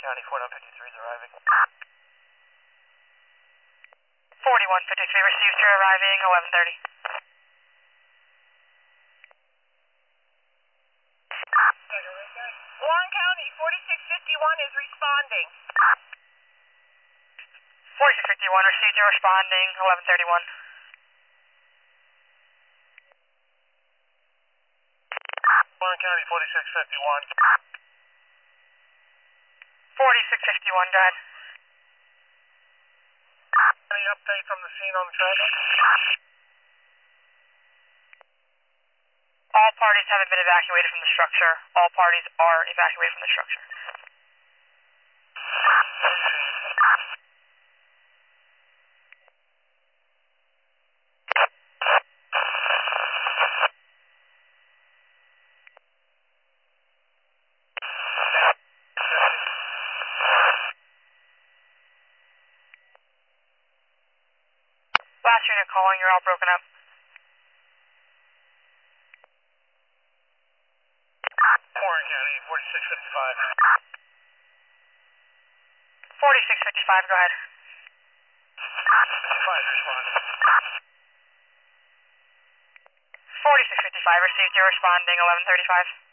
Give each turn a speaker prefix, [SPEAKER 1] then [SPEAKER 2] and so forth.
[SPEAKER 1] County, 4953 is arriving.
[SPEAKER 2] 4153 received, you're arriving 11:30.
[SPEAKER 3] Warren County, 4651 is responding.
[SPEAKER 2] 4651 received, you're responding 11:31.
[SPEAKER 1] Warren County, 4651.
[SPEAKER 2] 4651, go ahead.
[SPEAKER 1] Any update from the scene on the traffic?
[SPEAKER 2] All parties haven't been evacuated from the structure. All parties are evacuated from the structure. Last unit calling, you're all broken up.
[SPEAKER 1] Warren County, 4655.
[SPEAKER 2] 4655, go ahead.
[SPEAKER 1] 55 respond.
[SPEAKER 2] 4655 received, you're responding 11:35.